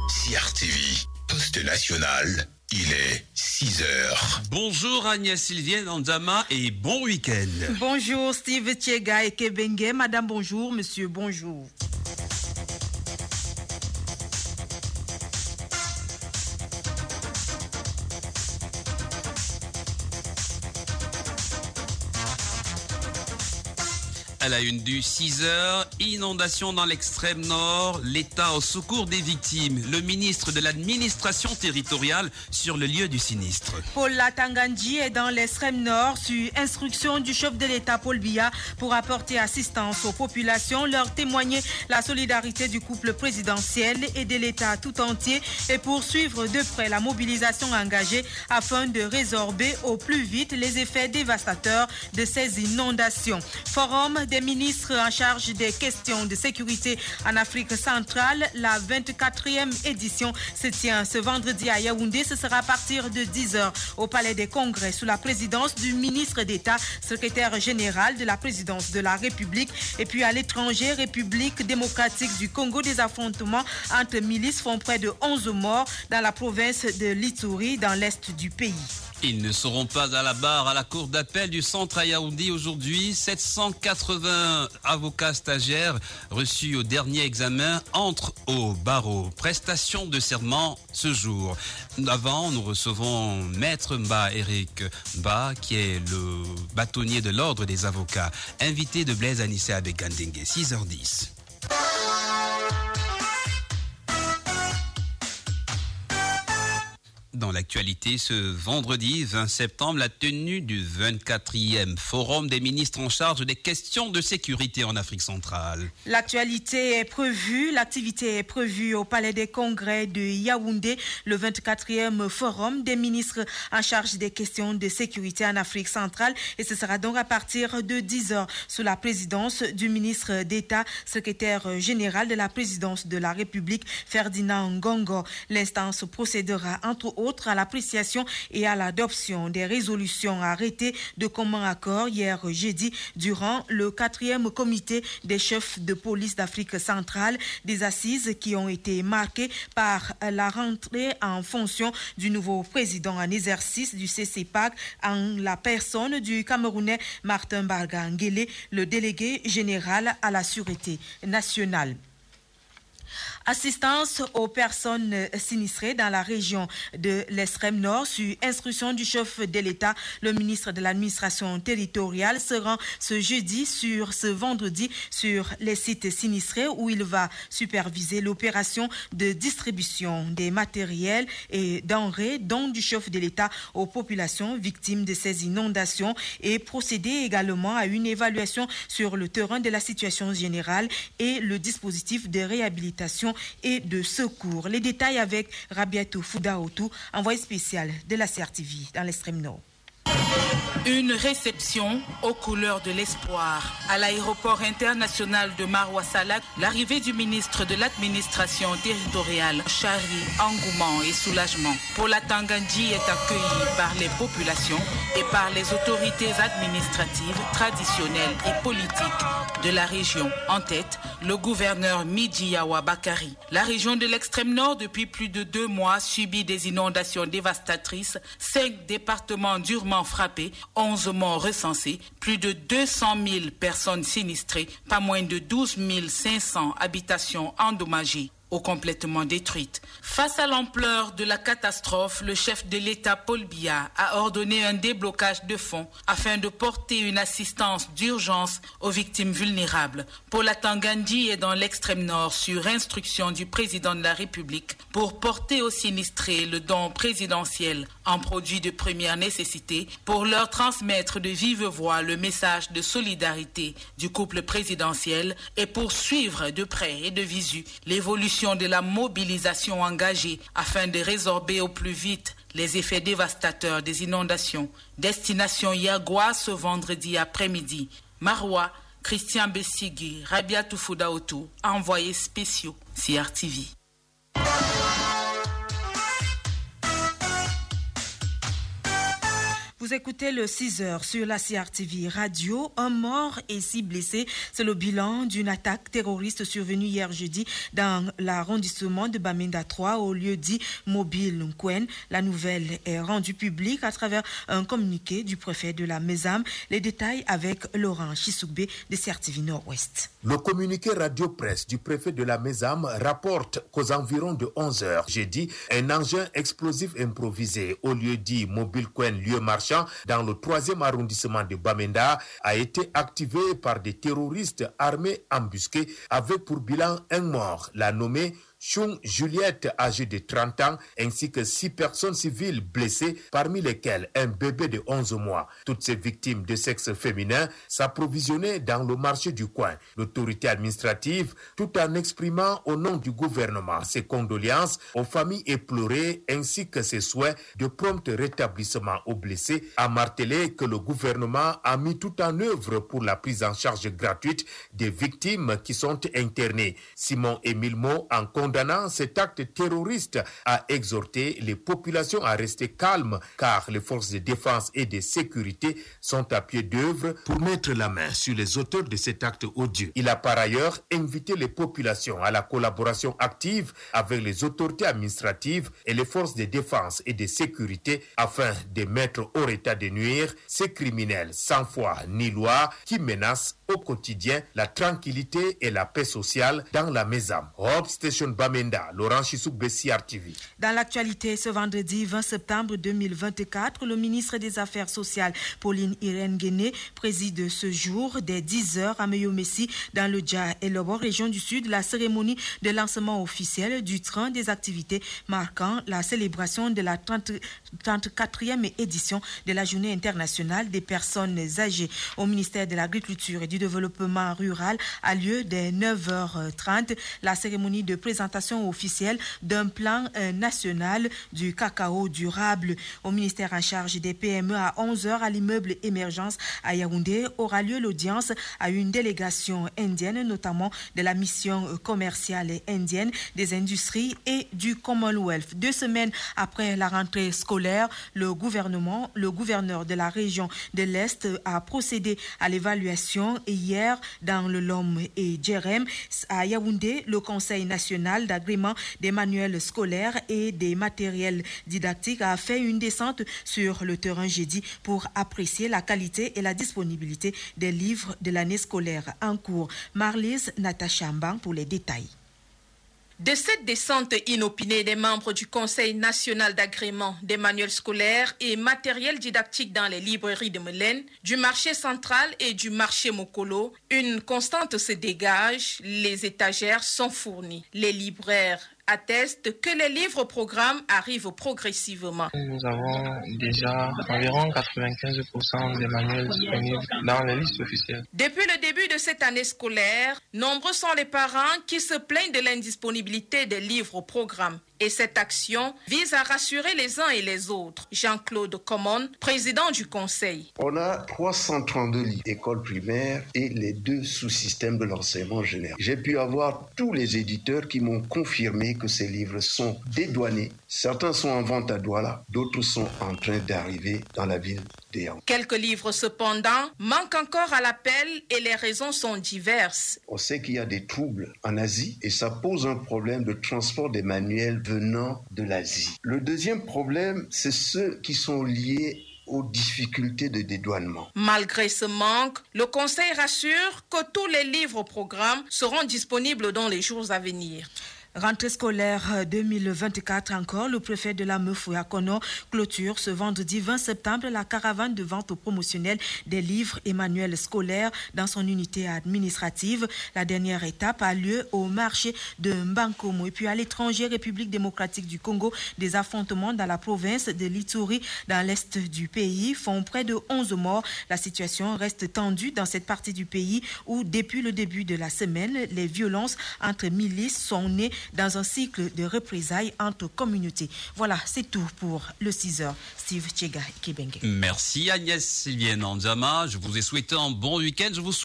CRTV, poste national, il est 6 heures. Bonjour Agnès Sylvienne Anzama et bon week-end. Bonjour Steve Thiega et Kebenge. Madame bonjour, monsieur bonjour. À la une du 6h, inondation dans l'extrême nord, l'État au secours des victimes, le ministre de l'administration territoriale sur le lieu du sinistre. Paul Latangandji est dans l'extrême nord sur instruction du chef de l'État Paul Biya pour apporter assistance aux populations, leur témoigner la solidarité du couple présidentiel et de l'État tout entier et poursuivre de près la mobilisation engagée afin de résorber au plus vite les effets dévastateurs de ces inondations. Forum des ministres en charge des questions de sécurité en Afrique centrale, la 24e édition se tient ce vendredi à Yaoundé. Ce sera à partir de 10h au Palais des Congrès sous la présidence du ministre d'État, secrétaire général de la présidence de la République. Et puis à l'étranger, République démocratique du Congo, des affrontements entre milices font près de 11 morts dans la province de l'Ituri, dans l'est du pays. Ils ne seront pas à la barre à la cour d'appel du centre à Yaoundé aujourd'hui. 780 avocats stagiaires reçus au dernier examen entrent au barreau. Prestation de serment ce jour. Avant, nous recevons Maître Mba Eric Mba, qui est le bâtonnier de l'ordre des avocats, invité de Blaise Anissé Abegandenge, 6h10. Dans l'actualité, ce vendredi 20 septembre, la tenue du 24e Forum des ministres en charge des questions de sécurité en Afrique centrale. L'activité est prévue au Palais des Congrès de Yaoundé, le 24e Forum des ministres en charge des questions de sécurité en Afrique centrale. Et ce sera donc à partir de 10h sous la présidence du ministre d'État, secrétaire général de la présidence de la République, Ferdinand Ngongo. L'instance procédera entre autres à l'appréciation et à l'adoption des résolutions arrêtées de commun accord hier jeudi durant le 4e comité des chefs de police d'Afrique centrale, des assises qui ont été marquées par la rentrée en fonction du nouveau président en exercice du CCPAC en la personne du Camerounais Martin Barga-Nguélé, le délégué général à la sûreté nationale. Assistance aux personnes sinistrées dans la région de l'extrême nord sur instruction du chef de l'État, le ministre de l'administration territoriale se rend ce vendredi sur les sites sinistrés où il va superviser l'opération de distribution des matériels et denrées dont du chef de l'État aux populations victimes de ces inondations et procéder également à une évaluation sur le terrain de la situation générale et le dispositif de réhabilitation et de secours. Les détails avec Rabiatou Foudaotou, envoyé spécial de la CRTV dans l'extrême nord. Une réception aux couleurs de l'espoir. À l'aéroport international de Marwa Salak, l'arrivée du ministre de l'administration territoriale charrie engouement et soulagement. Paul Latangandji est accueilli par les populations et par les autorités administratives, traditionnelles et politiques de la région. En tête, le gouverneur Midjiyawa Bakari. La région de l'extrême nord, depuis plus de 2 mois, subit des inondations dévastatrices. 5 départements durement frappés, 11 morts recensés, plus de 200 000 personnes sinistrées, pas moins de 12 500 habitations endommagées ou complètement détruites. Face à l'ampleur de la catastrophe, le chef de l'État Paul Biya a ordonné un déblocage de fonds afin de porter une assistance d'urgence aux victimes vulnérables. Paul Latangandji est dans l'extrême nord sur instruction du président de la République pour porter aux sinistrés le don présidentiel en produits de première nécessité pour leur transmettre de vive voix le message de solidarité du couple présidentiel et pour suivre de près et de visu l'évolution de la mobilisation engagée afin de résorber au plus vite les effets dévastateurs des inondations. Destination Yagua ce vendredi après-midi. Marwa, Christian Bessigui, Rabiatou Foudaotou, envoyés spéciaux CRTV. Vous écoutez le 6h sur la CRTV Radio. Un mort et 6 blessés. C'est le bilan d'une attaque terroriste survenue hier jeudi dans l'arrondissement de Bamenda 3 au lieu dit Mobile Nkwen. La nouvelle est rendue publique à travers un communiqué du préfet de la Mézam. Les détails avec Laurent Chissoubé de CRTV Nord-Ouest. Le communiqué radio-presse du préfet de la Mézam rapporte qu'aux environs de 11h jeudi, un engin explosif improvisé au lieu dit Mobile Nkwen, lieu marchand, dans le 3e arrondissement de Bamenda, a été activé par des terroristes armés embusqués avec pour bilan un mort, la nommée Chung Juliette, âgée de 30 ans, ainsi que 6 personnes civiles blessées, parmi lesquelles un bébé de 11 mois. Toutes ces victimes de sexe féminin s'approvisionnaient dans le marché du coin. L'autorité administrative, tout en exprimant au nom du gouvernement ses condoléances aux familles éplorées ainsi que ses souhaits de prompt rétablissement aux blessés, a martelé que le gouvernement a mis tout en œuvre pour la prise en charge gratuite des victimes qui sont internées. Simon-Émile Mo, en condamnant cet acte terroriste, a exhorté les populations à rester calmes car les forces de défense et de sécurité sont à pied d'œuvre pour mettre la main sur les auteurs de cet acte odieux. Il a par ailleurs invité les populations à la collaboration active avec les autorités administratives et les forces de défense et de sécurité afin de mettre hors état de nuire ces criminels sans foi ni loi qui menacent au quotidien la tranquillité et la paix sociale dans la Mézam. Hope Station Bamenda, Laurent Chissoubé, CRTV. Dans l'actualité, ce vendredi 20 septembre 2024, le ministre des Affaires sociales, Pauline Irène Guéné, préside ce jour dès 10h à Meyomessi, dans le Dja et Lobo, région du Sud, la cérémonie de lancement officiel du train des activités marquant la célébration de la 34e édition de la Journée internationale des personnes âgées. Au ministère de l'Agriculture et du Développement rural a lieu dès 9h30 la cérémonie de présentation officielle d'un plan national du cacao durable. Au ministère en charge des PME à 11h à l'immeuble Émergence à Yaoundé aura lieu l'audience à une délégation indienne, notamment de la mission commerciale indienne, des industries et du Commonwealth. 2 semaines après la rentrée scolaire, le gouverneur de la région de l'Est a procédé à l'évaluation hier dans le Lom et Djerem. À Yaoundé, le Conseil national d'agrément des manuels scolaires et des matériels didactiques a fait une descente sur le terrain jeudi pour apprécier la qualité et la disponibilité des livres de l'année scolaire en cours. Marlise Natacha Mbang pour les détails. De cette descente inopinée des membres du Conseil national d'agrément des manuels scolaires et matériels didactiques dans les librairies de Melaine, du marché central et du marché Mokolo, une constante se dégage, les étagères sont fournies. Les libraires atteste que les livres-programmes arrivent progressivement. Nous avons déjà environ 95% des manuels disponibles dans les listes officielles. Depuis le début de cette année scolaire, nombreux sont les parents qui se plaignent de l'indisponibilité des livres-programmes. Et cette action vise à rassurer les uns et les autres. Jean-Claude Common, président du Conseil. On a 332 livres, écoles primaires et les 2 sous-systèmes de l'enseignement général. J'ai pu avoir tous les éditeurs qui m'ont confirmé que ces livres sont dédouanés. Certains sont en vente à Douala, d'autres sont en train d'arriver dans la ville de Yaoundé. Quelques livres cependant manquent encore à l'appel et les raisons sont diverses. On sait qu'il y a des troubles en Asie et ça pose un problème de transport des manuels venant de l'Asie. Le deuxième problème, c'est ceux qui sont liés aux difficultés de dédouanement. Malgré ce manque, le Conseil rassure que tous les livres-programmes seront disponibles dans les jours à venir. Rentrée scolaire 2024 encore, le préfet de la Meufouya Kono clôture ce vendredi 20 septembre la caravane de vente promotionnelle des livres et manuels scolaires dans son unité administrative. La dernière étape a lieu au marché de Mbankomo. Et puis à l'étranger, République démocratique du Congo, des affrontements dans la province de l'Ituri, dans l'est du pays, font près de 11 morts. La situation reste tendue dans cette partie du pays où, depuis le début de la semaine, les violences entre milices sont nées dans un cycle de représailles entre communautés. Voilà, c'est tout pour le 6h. Steve Tchega et Kibenge. Merci Agnès Sylvienne Anzama. Je vous ai souhaité un bon week-end. Je vous